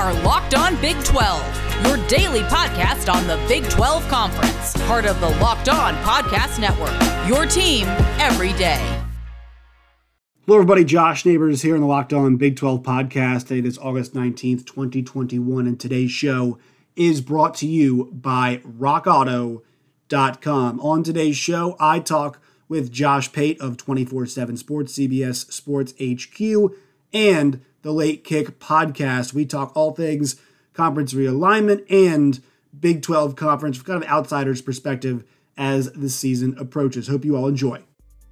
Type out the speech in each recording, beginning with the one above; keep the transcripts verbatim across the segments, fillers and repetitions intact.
are Locked On Big twelve, your daily podcast on the Big twelve Conference, part of the Locked On Podcast Network, your team every day. Hello, everybody. Josh Neighbors here on the Locked On Big twelve podcast. Today is August nineteenth, twenty twenty-one, and today's show is brought to you by rock auto dot com. On today's show, I talk with Josh Pate of twenty-four seven Sports, C B S Sports H Q, and the Late Kick podcast. We talk all things conference realignment and Big twelve conference from kind of outsider's perspective as the season approaches. Hope you all enjoy.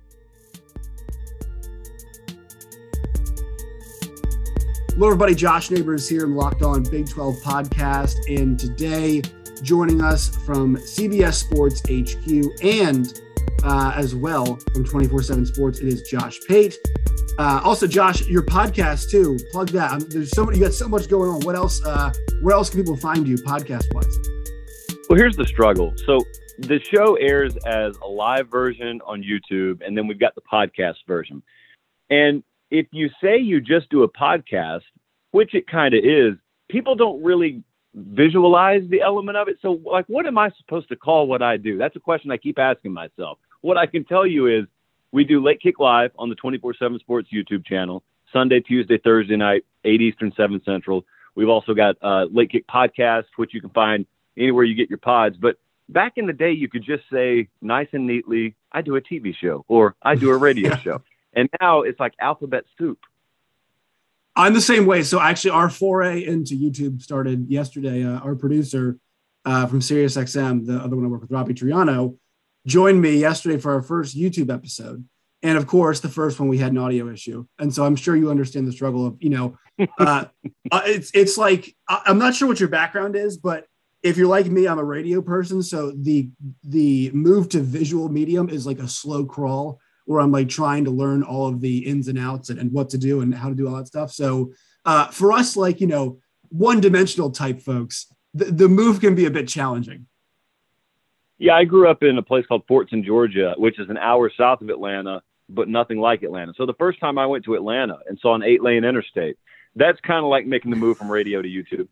Hello, everybody. Josh Neighbors here in Locked On Big twelve podcast, and today joining us from C B S Sports H Q and uh, as well from twenty-four seven Sports, it is Josh Pate. Uh, also, Josh, your podcast too. Plug that. Um, there's so many. You got so much going on. What else? Uh, where else can people find you podcast wise? Well, here's the struggle. So the show airs as a live version on YouTube, and then we've got the podcast version. And if you say you just do a podcast, which it kind of is, people don't really visualize the element of it. So, like, what am I supposed to call what I do? That's a question I keep asking myself. What I can tell you is we do Late Kick Live on the twenty-four seven Sports YouTube channel, Sunday, Tuesday, Thursday night, eight Eastern, seven Central. We've also got uh, Late Kick Podcast, which you can find anywhere you get your pods. But back in the day, you could just say nice and neatly, I do a T V show or I do a radio show. And now it's like alphabet soup. I'm the same way. So actually our foray into YouTube started yesterday. Uh, our producer uh, from SiriusXM, the other one I work with, Robbie Triano, joined me yesterday for our first YouTube episode. And of course, the first one we had an audio issue. And so I'm sure you understand the struggle of, you know, uh, uh, it's it's like, I'm not sure what your background is, but if you're like me, I'm a radio person. So the the move to visual medium is like a slow crawl where I'm like trying to learn all of the ins and outs and, and what to do and how to do all that stuff. So uh, for us, like, you know, one dimensional type folks, the, the move can be a bit challenging. Yeah, I grew up in a place called Fortson, Georgia, which is an hour south of Atlanta, but nothing like Atlanta. So the first time I went to Atlanta and saw an eight-lane interstate, that's kind of like making the move from radio to YouTube.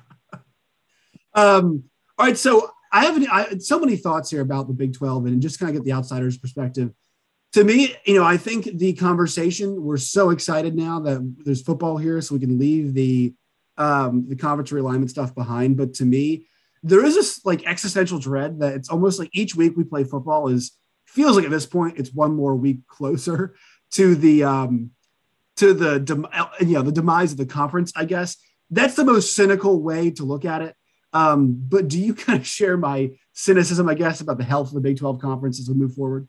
um, all right, so I have I, so many thoughts here about the Big twelve and just kind of get the outsider's perspective. To me, you know, I think the conversation, we're so excited now that there's football here, so we can leave the um, the conference realignment stuff behind. But to me, there is this like existential dread that it's almost like each week we play football is feels like at this point it's one more week closer to the um, to the dem- you know the demise of the conference. I guess that's the most cynical way to look at it. Um, but do you kind of share my cynicism, I guess, about the health of the Big twelve conference as we move forward?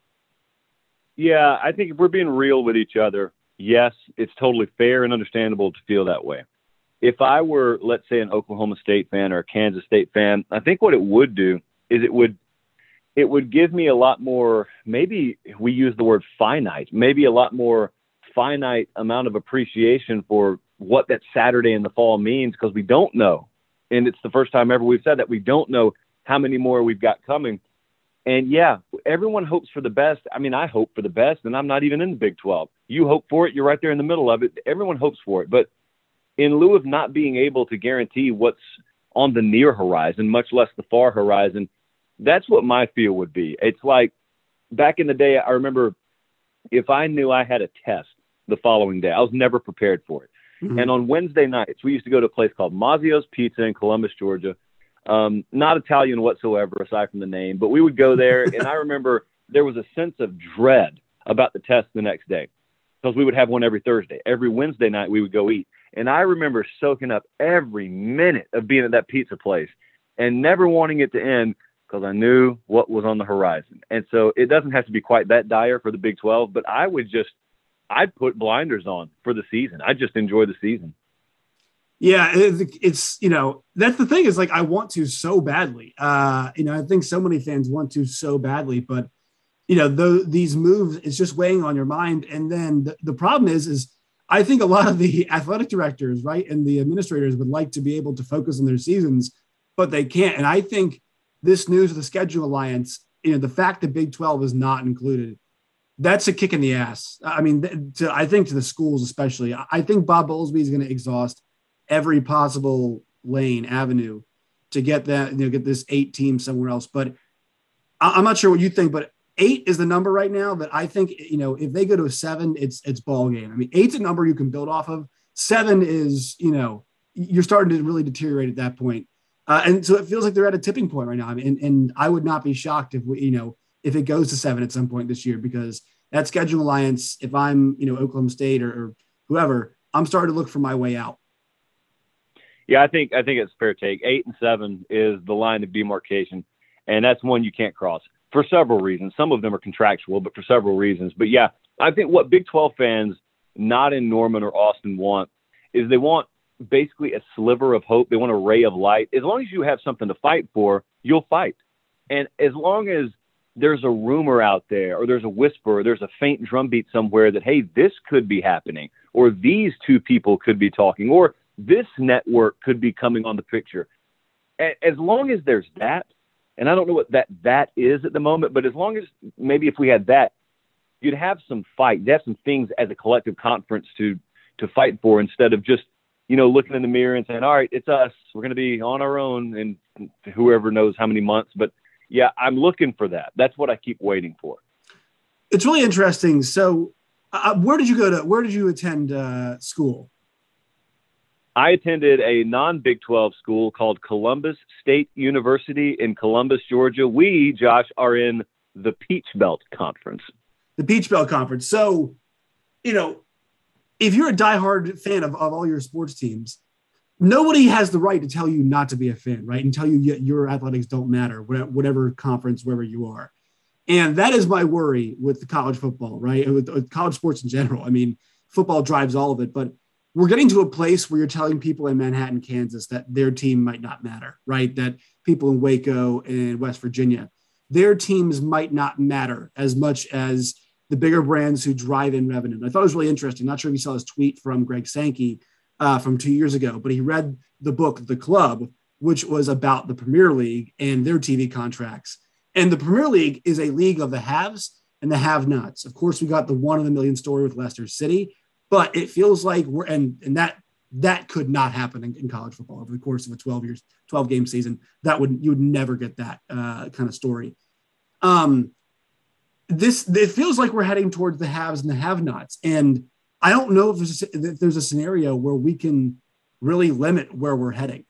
Yeah, I think if we're being real with each other, yes, it's totally fair and understandable to feel that way. If I were, let's say, an Oklahoma State fan or a Kansas State fan, I think what it would do is it would it would give me a lot more, maybe we use the word finite, maybe a lot more finite amount of appreciation for what that Saturday in the fall means, because we don't know. And it's the first time ever we've said that we don't know how many more we've got coming. And yeah, everyone hopes for the best. I mean, I hope for the best, and I'm not even in the Big twelve. You hope for it. You're right there in the middle of it. Everyone hopes for it. But in lieu of not being able to guarantee what's on the near horizon, much less the far horizon, that's what my feel would be. It's like back in the day, I remember if I knew I had a test the following day, I was never prepared for it. Mm-hmm. And on Wednesday nights, we used to go to a place called Mazzio's Pizza in Columbus, Georgia. Um, not Italian whatsoever, aside from the name, but we would go there. And I remember there was a sense of dread about the test the next day because we would have one every Thursday. Every Wednesday night we would go eat. And I remember soaking up every minute of being at that pizza place and never wanting it to end because I knew what was on the horizon. And so it doesn't have to be quite that dire for the Big twelve, but I would just, I'd put blinders on for the season. I just enjoy the season. Yeah, it's, you know, that's the thing is like, I want to so badly. Uh, you know, I think so many fans want to so badly, but, you know, the, these moves, it's just weighing on your mind. And then the, the problem is, is I think a lot of the athletic directors, right, and the administrators would like to be able to focus on their seasons, but they can't. And I think this news of the Schedule Alliance, you know, the fact that Big twelve is not included, that's a kick in the ass. I mean, to, I think to the schools especially. I think Bob Bowlesby is going to exhaust every possible lane avenue to get that, you know, get this eight team somewhere else. But I, I'm not sure what you think, but eight is the number right now that I think, you know, if they go to a seven, it's, it's ball game. I mean, eight's a number you can build off of. Seven is, you know, you're starting to really deteriorate at that point. Uh, and so it feels like they're at a tipping point right now. I mean, and, and I would not be shocked if we, you know, if it goes to seven at some point this year, because that schedule alliance, if I'm, you know, Oklahoma State or, or whoever, I'm starting to look for my way out. Yeah, I think I think it's a fair take. Eight and seven is the line of demarcation, and that's one you can't cross for several reasons. Some of them are contractual, but for several reasons. But yeah, I think what Big twelve fans, not in Norman or Austin, want is they want basically a sliver of hope. They want a ray of light. As long as you have something to fight for, you'll fight. And as long as there's a rumor out there, or there's a whisper, or there's a faint drumbeat somewhere that, hey, this could be happening, or these two people could be talking, or this network could be coming on the picture. As long as there's that, and I don't know what that that is at the moment, but as long as maybe if we had that, you'd have some fight. You'd have some things as a collective conference to to fight for, instead of just, you know, looking in the mirror and saying, all right, it's us. We're going to be on our own in whoever knows how many months. But yeah, I'm looking for that. That's what I keep waiting for. It's really interesting. So uh, where did you go to, where did you attend uh, school? I attended a non-Big twelve school called Columbus State University in Columbus, Georgia. We, Josh, are in the Peach Belt Conference. The Peach Belt Conference. So, you know, if you're a diehard fan of, of all your sports teams, nobody has the right to tell you not to be a fan, right? And tell you your athletics don't matter, whatever conference, wherever you are. And that is my worry with the college football, right? With, with college sports in general. I mean, football drives all of it, but we're getting to a place where you're telling people in Manhattan, Kansas, that their team might not matter, right? That people in Waco and West Virginia, their teams might not matter as much as the bigger brands who drive in revenue. And I thought it was really interesting. Not sure if you saw this tweet from Greg Sankey uh, from two years ago, but he read the book, The Club, which was about the Premier League and their T V contracts. And the Premier League is a league of the haves and the have-nots. Of course, we got the one in a million story with Leicester City, but it feels like we're, and, and that, that could not happen in, in college football over the course of a twelve years, twelve game season. That would, you would never get that uh, kind of story. Um, This it feels like we're heading towards the haves and the have-nots, and I don't know if there's, a, if there's a scenario where we can really limit where we're heading.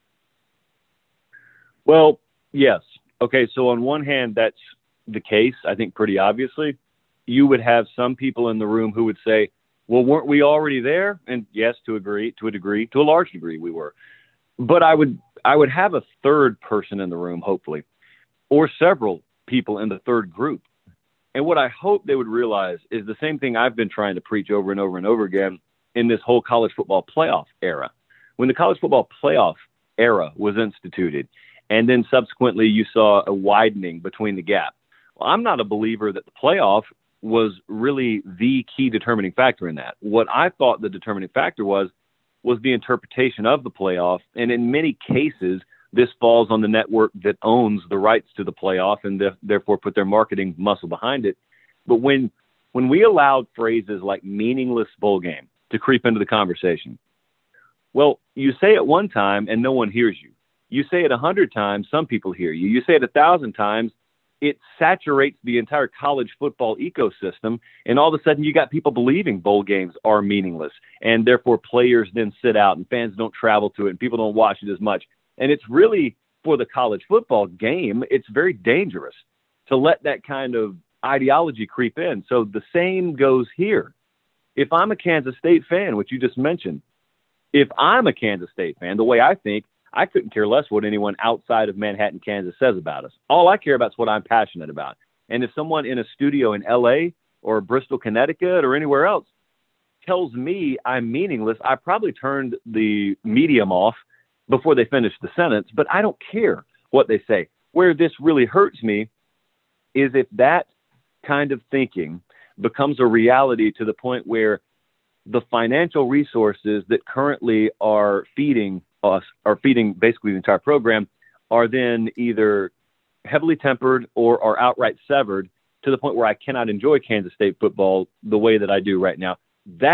Well, yes. Okay, so on one hand, that's the case. I think pretty obviously, you would have some people in the room who would say, "Well, weren't we already there?" And yes, to agree, to a degree, to a large degree, we were. But I would I would have a third person in the room, hopefully, or several people in the third group. And what I hope they would realize is the same thing I've been trying to preach over and over and over again in this whole college football playoff era. When the college football playoff era was instituted, and then subsequently you saw a widening between the gap. Well, I'm not a believer that the playoff was really the key determining factor in that. What I thought the determining factor was, was the interpretation of the playoff. And in many cases, this falls on the network that owns the rights to the playoff and the, therefore put their marketing muscle behind it. But when when we allowed phrases like meaningless bowl game to creep into the conversation, well, you say it one time and no one hears you. You say it a hundred times, some people hear you. You say it a thousand times, it saturates the entire college football ecosystem, and all of a sudden you got people believing bowl games are meaningless, and therefore players then sit out and fans don't travel to it and people don't watch it as much. And it's really, for the college football game, it's very dangerous to let that kind of ideology creep in. So the same goes here. If I'm a Kansas State fan, which you just mentioned, if I'm a Kansas State fan, the way I think, I couldn't care less what anyone outside of Manhattan, Kansas says about us. All I care about is what I'm passionate about. And if someone in a studio in L A or Bristol, Connecticut or anywhere else tells me I'm meaningless, I probably turned the medium off before they finish the sentence, but I don't care what they say. Where this really hurts me is if that kind of thinking becomes a reality to the point where the financial resources that currently are feeding us, are feeding basically the entire program, are then either heavily tempered or are outright severed to the point where I cannot enjoy Kansas State football the way that I do right now. That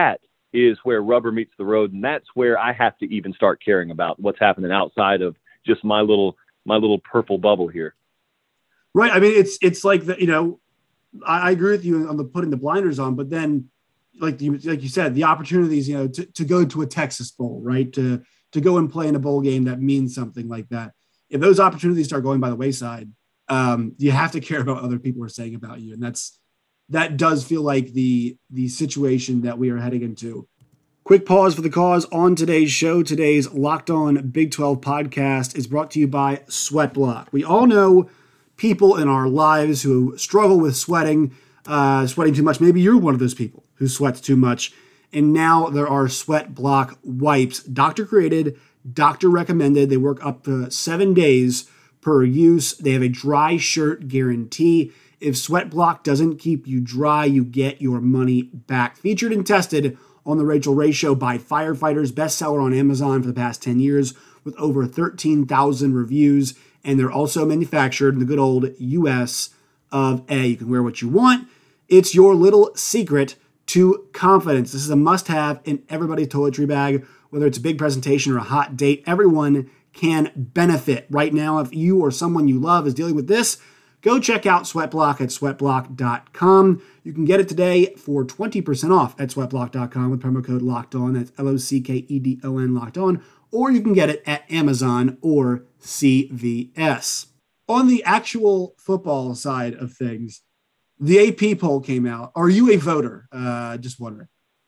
is where rubber meets the road. And that's where I have to even start caring about what's happening outside of just my little, my little purple bubble here. Right. I mean, it's, it's like the, you know, I, I agree with you on the putting the blinders on, but then like you, like you said, the opportunities, you know, to, to go to a Texas Bowl, right. To, to go and play in a bowl game that means something like that. If those opportunities start going by the wayside, um, you have to care about what other people are saying about you. And that's, that does feel like the, the situation that we are heading into. Quick pause for the cause on today's show. Today's Locked On Big twelve podcast is brought to you by Sweatblock. We all know people in our lives who struggle with sweating, uh, sweating too much. Maybe you're one of those people who sweats too much. And now there are Sweatblock wipes. Doctor created, doctor recommended. They work up to seven days per use. They have a dry shirt guarantee. If Sweatblock doesn't keep you dry, you get your money back. Featured and tested on the Rachel Ray Show by firefighters, bestseller on Amazon for the past ten years with over thirteen thousand reviews. And they're also manufactured in the good old U S of A. You can wear what you want. It's your little secret to confidence. This is a must-have in everybody's toiletry bag, whether it's a big presentation or a hot date. Everyone can benefit. Right now, if you or someone you love is dealing with this, go check out Sweatblock at sweatblock dot com. You can get it today for twenty percent off at sweatblock dot com with promo code Locked On. That's L O C K E D O N, Locked On. Or you can get it at Amazon or C V S. On the actual football side of things, the A P poll came out. Are you a voter? Uh, just wondering.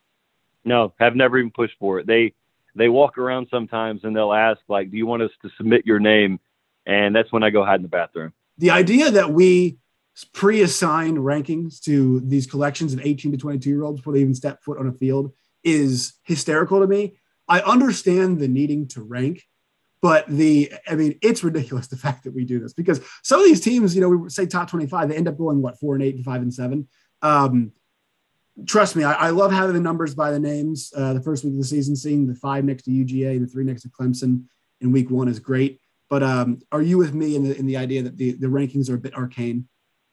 No, have never even pushed for it. They they walk around sometimes and they'll ask, like, do you want us to submit your name? And that's when I go hide in the bathroom. The idea that we pre-assigned rankings to these collections of eighteen to twenty-two-year-olds before they even step foot on a field is hysterical to me. I understand the needing to rank, but the, I mean, it's ridiculous the fact that we do this because some of these teams, you know, we say top twenty-five, they end up going, what, four and eight and five and seven. Um, trust me, I, I love having the numbers by the names. Uh, the first week of the season, seeing the five next to U G A and the three next to Clemson in week one is great. But um, are you with me in the in the idea that the, the rankings are a bit arcane?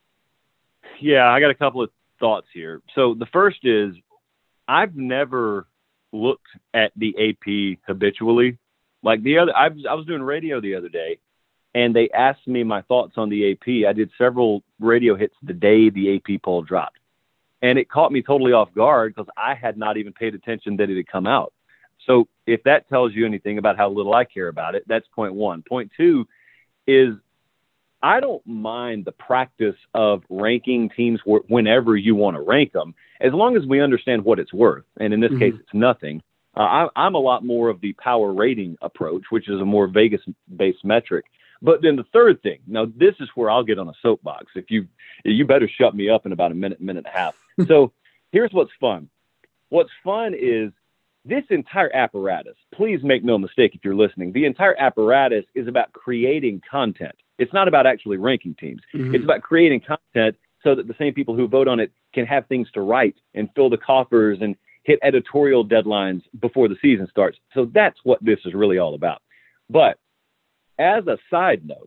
Yeah, I got a couple of thoughts here. So the first is I've never looked at the A P habitually. Like the other, I was, I was doing radio the other day and they asked me my thoughts on the A P. I did several radio hits the day the A P poll dropped. And it caught me totally off guard because I had not even paid attention that it had come out. So if that tells you anything about how little I care about it, that's point one. Point two is I don't mind the practice of ranking teams wh- whenever you want to rank them, as long as we understand what it's worth. And in this mm-hmm. case, it's nothing. Uh, I, I'm a lot more of the power rating approach, which is a more Vegas-based metric. But then the third thing, now this is where I'll get on a soapbox. If you, you better shut me up in about a minute, minute and a half. So here's what's fun. What's fun is this entire apparatus, please make no mistake if you're listening, the entire apparatus is about creating content. It's not about actually ranking teams. Mm-hmm. It's about creating content so that the same people who vote on it can have things to write and fill the coffers and hit editorial deadlines before the season starts. So that's what this is really all about. But as a side note,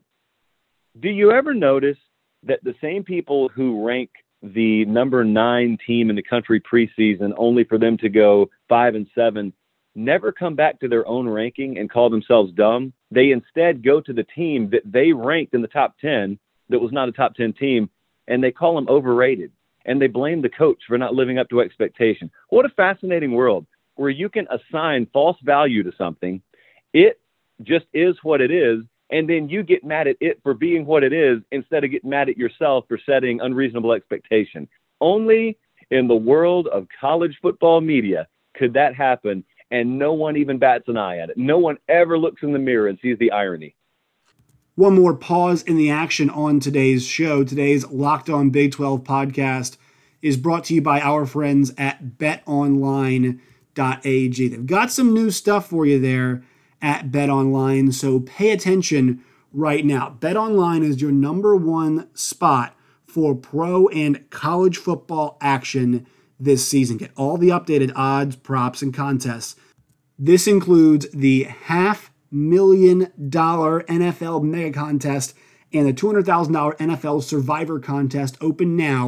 do you ever notice that the same people who rank the number nine team in the country preseason only for them to go five and seven never come back to their own ranking and call themselves dumb? They instead go to the team that they ranked in the top ten that was not a top ten team, and they call them overrated. And they blame the coach for not living up to expectation. What a fascinating world where you can assign false value to something. It just is what it is. And then you get mad at it for being what it is instead of getting mad at yourself for setting unreasonable expectation. Only in the world of college football media could that happen. And no one even bats an eye at it. No one ever looks in the mirror and sees the irony. One more pause in the action on today's show. Today's Locked On Big twelve podcast is brought to you by our friends at bet online dot a g. They've got some new stuff for you there at BetOnline, so pay attention right now. BetOnline is your number one spot for pro and college football action this season. Get all the updated odds, props, and contests. This includes the half million dollar N F L mega contest and the two hundred thousand dollars N F L survivor contest open now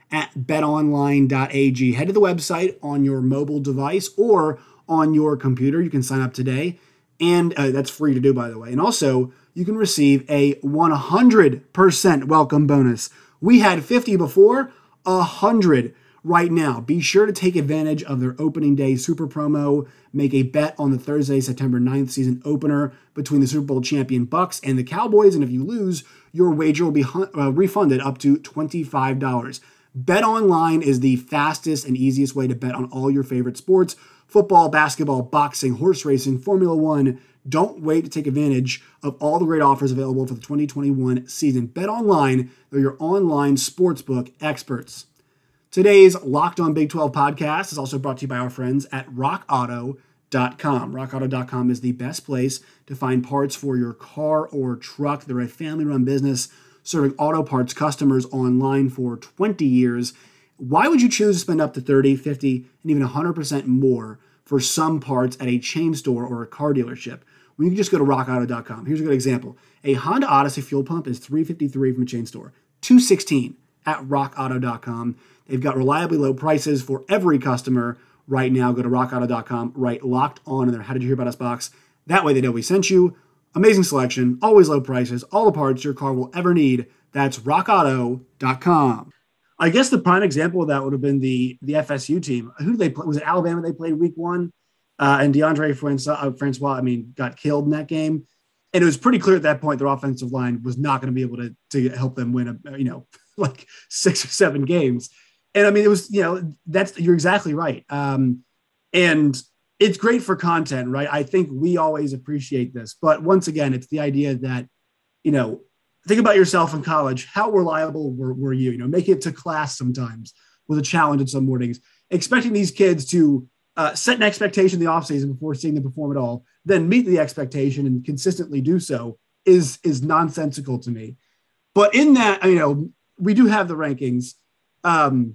at bet online dot a g. Head to the website on your mobile device or on your computer. You can sign up today, and uh, that's free to do, by the way. And also, you can receive a one hundred percent welcome bonus. We had fifty before, one hundred right now. Be sure to take advantage of their opening day super promo. Make a bet on the Thursday, September ninth season opener between the Super Bowl champion Bucks and the Cowboys. And if you lose, your wager will be uh, refunded up to twenty-five dollars. BetOnline is the fastest and easiest way to bet on all your favorite sports: football, basketball, boxing, horse racing, Formula One. Don't wait to take advantage of all the great offers available for the twenty twenty-one season. BetOnline, they're your online sportsbook experts. Today's Locked On Big twelve podcast is also brought to you by our friends at rock auto dot com. rock auto dot com is the best place to find parts for your car or truck. They're a family-run business serving auto parts customers online for twenty years. Why would you choose to spend up to thirty, fifty, and even one hundred percent more for some parts at a chain store or a car dealership when you can just go to rock auto dot com? Here's a good example. A Honda Odyssey fuel pump is three hundred fifty-three dollars from a chain store, two hundred sixteen dollars at rock auto dot com. They've got reliably low prices for every customer right now. Go to rock auto dot com, write Locked On in their How Did You Hear About Us box. That way they know we sent you. Amazing selection, always low prices, all the parts your car will ever need. That's rock auto dot com. I guess the prime example of that would have been the, the F S U team. Who did they play? Was it Alabama they played week one? Uh, and DeAndre Francois, uh, Francois, I mean, got killed in that game. And it was pretty clear at that point their offensive line was not going to be able to, to help them win, a, you know, like six or seven games. And I mean, it was, you know, that's, you're exactly right. Um, and it's great for content, right? I think we always appreciate this. But once again, it's the idea that, you know, think about yourself in college. How reliable were, were you? You know, make it to class sometimes was a challenge in some mornings. Expecting these kids to uh, set an expectation in the offseason before seeing them perform at all, then meet the expectation and consistently do so is, is nonsensical to me. But in that, you know, we do have the rankings. Um,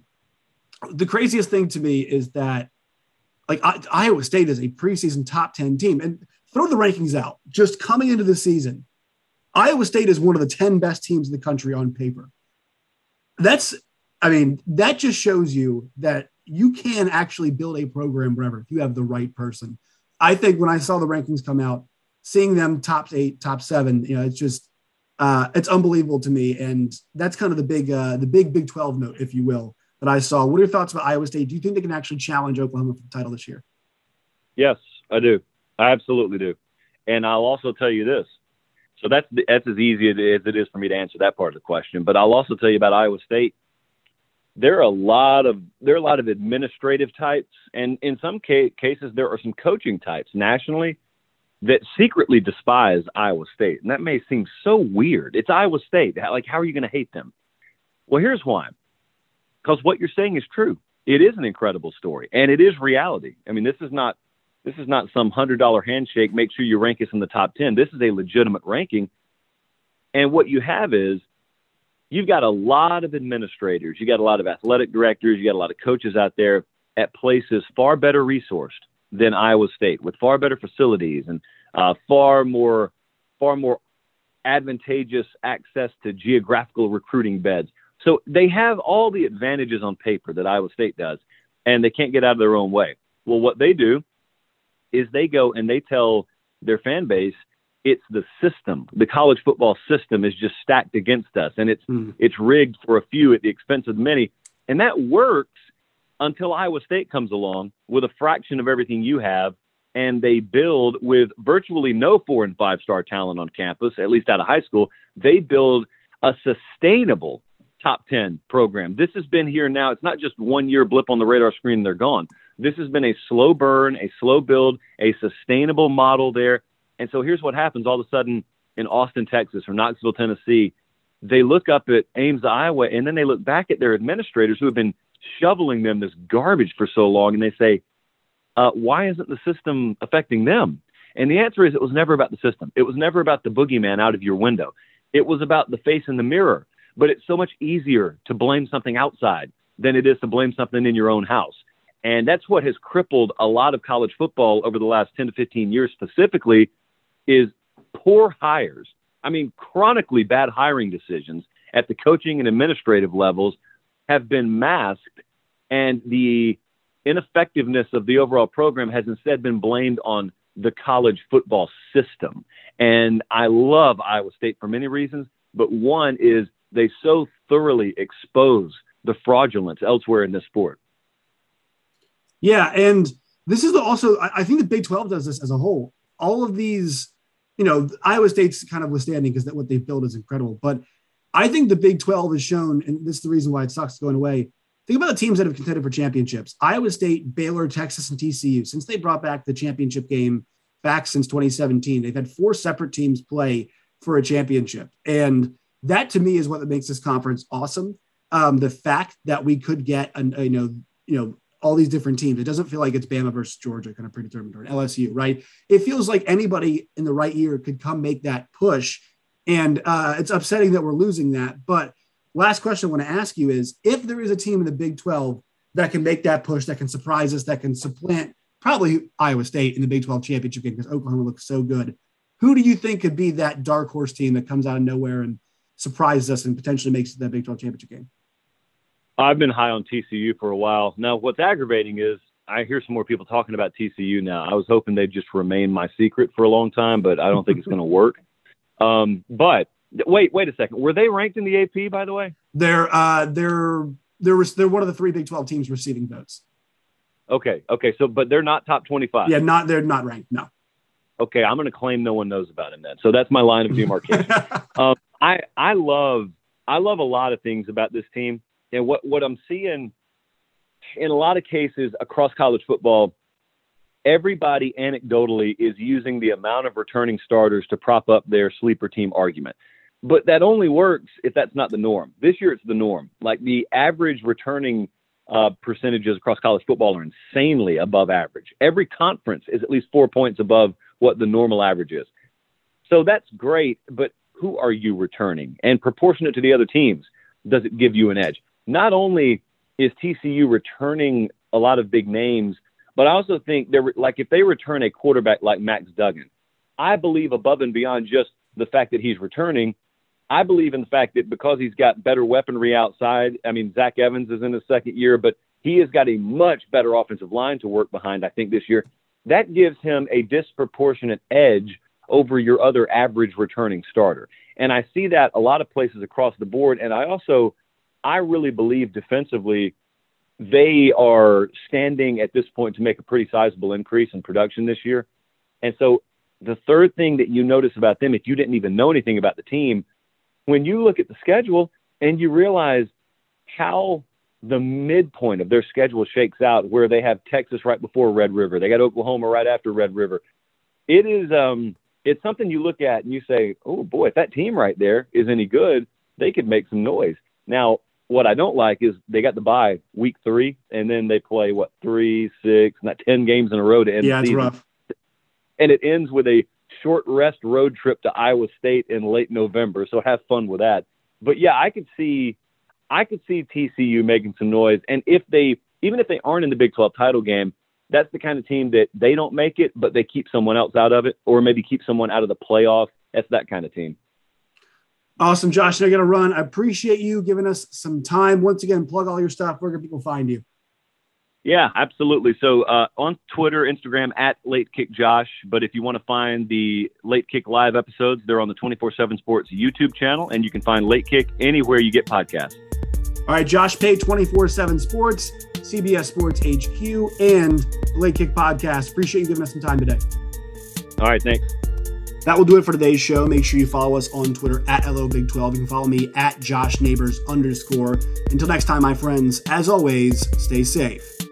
the craziest thing to me is that, like, I, Iowa State is a preseason top ten team. And throw the rankings out. Just coming into the season, Iowa State is one of the ten best teams in the country on paper. That's, I mean, that just shows you that you can actually build a program wherever if you have the right person. I think when I saw the rankings come out, seeing them top eight, top seven, you know, it's just, uh, it's unbelievable to me. And that's kind of the big, uh, the big Big twelve note, if you will, that I saw. What are your thoughts about Iowa State? Do you think they can actually challenge Oklahoma for the title this year? Yes, I do. I absolutely do. And I'll also tell you this. So that's that's as easy as it is for me to answer that part of the question. But I'll also tell you about Iowa State. There are a lot of there are a lot of administrative types, and in some ca- cases there are some coaching types nationally that secretly despise Iowa State, and that may seem so weird. It's Iowa State. Like, how are you going to hate them? Well, here's why. Because what you're saying is true. It is an incredible story, and it is reality. I mean, this is not. This is not some one hundred dollars handshake, make sure you rank us in the top ten. This is a legitimate ranking. And what you have is you've got a lot of administrators. You got a lot of athletic directors. You got a lot of coaches out there at places far better resourced than Iowa State, with far better facilities and uh, far more, far more advantageous access to geographical recruiting beds. So they have all the advantages on paper that Iowa State does, and they can't get out of their own way. Well, what they do is they go and they tell their fan base it's the system. The college football system is just stacked against us, and it's mm. it's rigged for a few at the expense of many. And that works until Iowa State comes along with a fraction of everything you have, and they build with virtually no four- and five-star talent on campus, at least out of high school. They build a sustainable top ten program. This has been here now. It's not just one year blip on the radar screen and they're gone. This has been a slow burn, a slow build, a sustainable model there. And so here's what happens all of a sudden in Austin, Texas, or Knoxville, Tennessee. They look up at Ames, Iowa, and then they look back at their administrators who have been shoveling them this garbage for so long, and they say, uh, why isn't the system affecting them? And the answer is it was never about the system. It was never about the boogeyman out of your window. It was about the face in the mirror. But it's so much easier to blame something outside than it is to blame something in your own house. And that's what has crippled a lot of college football over the last ten to fifteen years specifically is poor hires. I mean, chronically bad hiring decisions at the coaching and administrative levels have been masked, and the ineffectiveness of the overall program has instead been blamed on the college football system. And I love Iowa State for many reasons, but one is they so thoroughly expose the fraudulence elsewhere in this sport. Yeah, and this is the also, I think the Big twelve does this as a whole. All of these, you know, Iowa State's kind of withstanding because that what they've built is incredible. But I think the Big twelve has shown, and this is the reason why it sucks going away. Think about the teams that have contended for championships. Iowa State, Baylor, Texas, and T C U. Since they brought back the championship game back since twenty seventeen, they've had four separate teams play for a championship. And that, to me, is what makes this conference awesome. Um, the fact that we could get, a, you know, you know, all these different teams. It doesn't feel like it's Bama versus Georgia kind of predetermined, or an L S U, right? It feels like anybody in the right year could come make that push. And uh, it's upsetting that we're losing that. But last question I want to ask you is, if there is a team in the Big twelve that can make that push, that can surprise us, that can supplant probably Iowa State in the Big twelve championship game because Oklahoma looks so good, who do you think could be that dark horse team that comes out of nowhere and surprises us and potentially makes it that Big twelve championship game? I've been high on T C U for a while. Now, what's aggravating is I hear some more people talking about T C U now. I was hoping they'd just remain my secret for a long time, but I don't think it's going to work. Um, but wait, wait a second. Were they ranked in the A P, by the way? They're uh, they're they're they're one of the three Big twelve teams receiving votes. Okay, okay. So, but they're not top twenty-five. Yeah, not they're not ranked. No. Okay, I'm going to claim no one knows about him then. So that's my line of demarcation. um, I I love I love a lot of things about this team. And what, what I'm seeing in a lot of cases across college football, everybody anecdotally is using the amount of returning starters to prop up their sleeper team argument. But that only works if that's not the norm. This year it's the norm. Like the average returning uh, percentages across college football are insanely above average. Every conference is at least four points above what the normal average is. So that's great, but who are you returning? And proportionate to the other teams, does it give you an edge? Not only is T C U returning a lot of big names, but I also think they're like, if they return a quarterback like Max Duggan, I believe above and beyond just the fact that he's returning, I believe in the fact that because he's got better weaponry outside. I mean, Zach Evans is in his second year, but he has got a much better offensive line to work behind, I think, this year. That gives him a disproportionate edge over your other average returning starter. And I see that a lot of places across the board. And I also, I really believe defensively, they are standing at this point to make a pretty sizable increase in production this year. And so the third thing that you notice about them, if you didn't even know anything about the team, when you look at the schedule and you realize how the midpoint of their schedule shakes out, where they have Texas right before Red River, they got Oklahoma right after Red River. It is, um, it's something you look at and you say, oh boy, if that team right there is any good, they could make some noise. Now, what I don't like is they got the bye week three, and then they play, what, three, six, not ten games in a row to end yeah, the season. Yeah, it's rough. And it ends with a short rest road trip to Iowa State in late November, so have fun with that. But, yeah, I could see I could see T C U making some noise. And if they, even if they aren't in the Big twelve title game, that's the kind of team that they don't make it, but they keep someone else out of it, or maybe keep someone out of the playoff. That's that kind of team. Awesome, Josh. I got to run. I appreciate you giving us some time. Once again, plug all your stuff. Where can people find you? Yeah, absolutely. So uh, on Twitter, Instagram, at Late Kick Josh. But if you want to find the Late Kick live episodes, they're on the twenty-four seven Sports YouTube channel, and you can find Late Kick anywhere you get podcasts. All right, Josh Pate, twenty-four seven Sports, C B S Sports H Q, and Late Kick Podcast. Appreciate you giving us some time today. All right, thanks. That will do it for today's show. Make sure you follow us on Twitter at L O Big twelve. You can follow me at Josh Neighbors underscore. Until next time, my friends, as always, stay safe.